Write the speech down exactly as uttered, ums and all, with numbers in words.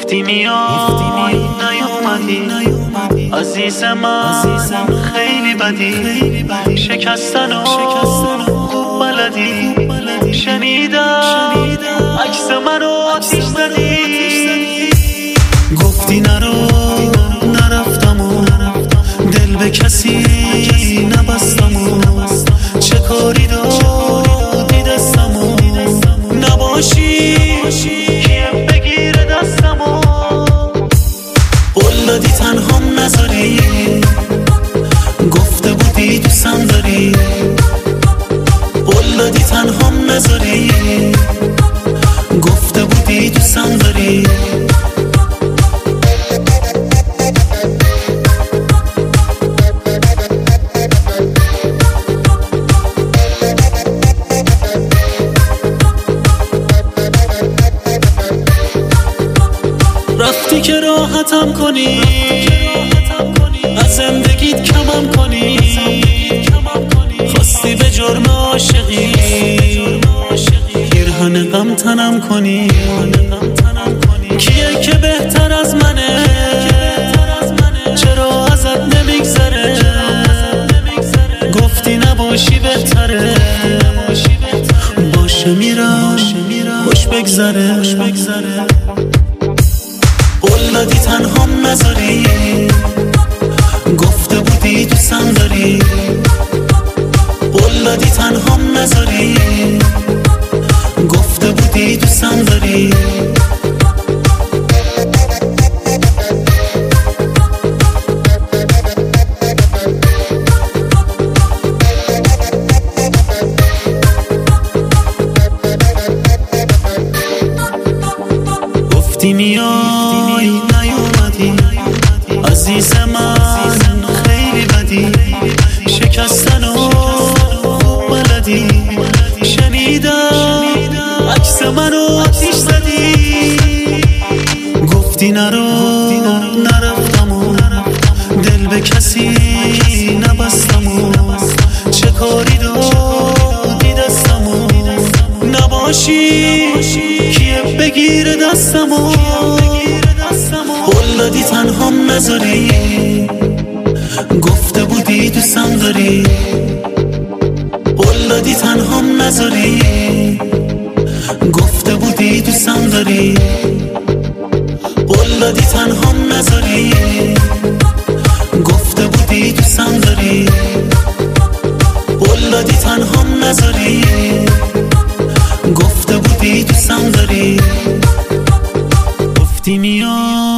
گفتی میای نیومدی عزیز من خیلی بدی شکستن و خوب بلدی شنیدم عکس منو آتیش زدی گفتی نرو نرفتم و دل به کسی نبستم و چه کاری دادی دستم و نباشی کیم بگیره دستم و قول دادی تنهام نذاری گفته بودی دوستم داری قول دادی تنهام نذاری گفته بودی دوستم داری رفتی که راحتم کنی از زندگیت کمم کنی خواستی به جرم عاشقی پیرهن غم تنم کنی کیه که بهتر از منه چرا ازت نمیگذره گفتی نباشی بهتره باشه میرم خوش بگذره قول دادی تنهام نذاری گفته بودی دوستم داری قول دادی تنهام نذاری گفته بودی دوستم داری گفتی میای نیومدی عزیز من خیلی بدی شکستن و خوب بلدی شنیدم عکس منو آتیش زدی گفتی نرو نرفتم و دل به کسی نبستم و چه کاری دادی دستم و نباشی کیه بگیره دستم و قول دادی تنهام نذاری گفته بودی دوستم داری قول دادی تنهام نذاری گفته بودی دوستم داری قول دادی تنهام نذاری گفته بودی دوستم داری قول دادی تنهام نذاری گفته بودی دوستم داری گفتی میای